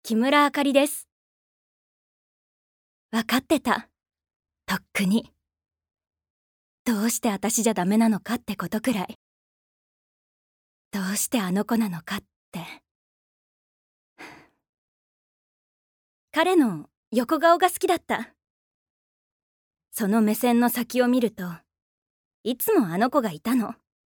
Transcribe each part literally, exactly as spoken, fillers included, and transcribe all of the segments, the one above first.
木村あかりです。わかってた。とっくに。どうして私じゃダメなのかってことくらい。どうしてあの子なのかって。彼の横顔が好きだった。その目線の先を見ると、いつもあの子がいたの。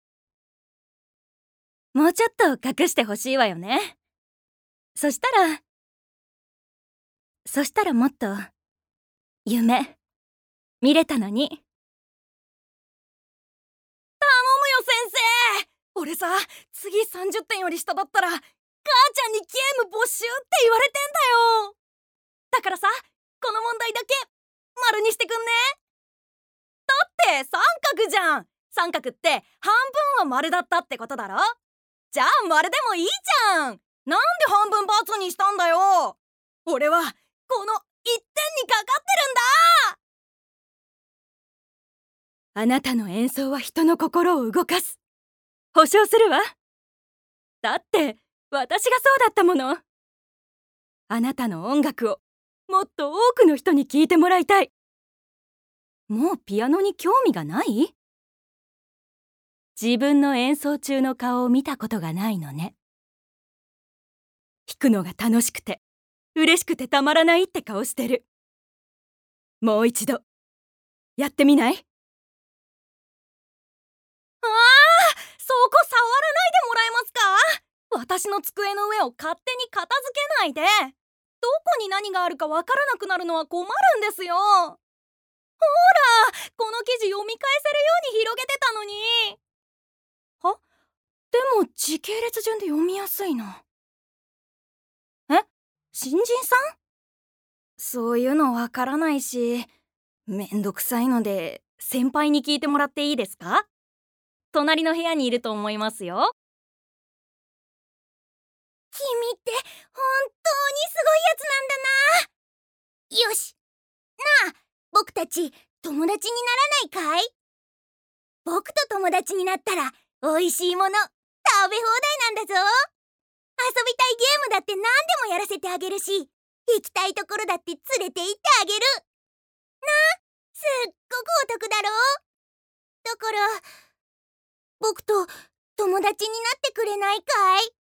もうちょっと隠してほしいわよね。そしたら、そしたらもっと、夢、見れたのに。 頼むよ先生。俺さ、次さんじゅってんより下だったら母ちゃんにゲーム没収って言われてんだよ。だからさ、この問題だけ丸にしてくんね。だって三角じゃん。三角って半分は丸だったってことだろ。じゃあ丸でもいいじゃん。なんで半分×にしたんだよ。俺はこのいってんにかかってるんだ。 あなたの演奏は人の心を動かす。保証するわ。だって私がそうだったもの。あなたの音楽をもっと多くの人に聴いてもらいたい。もうピアノに興味がない？自分の演奏中の顔を見たことがないのね。弾くのが楽しくて嬉しくてたまらないって顔してる。もう一度やってみない？ ああ、そこ触らないでもらえますか？私の机の上を勝手に片付けないで。どこに何があるかわからなくなるのは困るんですよ。ほら、この記事読み返せるように広げてたのに。 は？でも時系列順で読みやすいな。え？新人さん？ そういうのわからないし、めんどくさいので先輩に聞いてもらっていいですか？隣の部屋にいると思いますよ。君って本当にすごいやつなんだな。よし、なあ、僕たち友達にならないかい？僕と友達になったら美味しいもの食べ放題なんだぞ。遊びたいゲームだって何でもやらせてあげるし、行きたいところだって連れて行ってあげる。な、すっごくお得だろ。だから僕と友達になってくれないかい？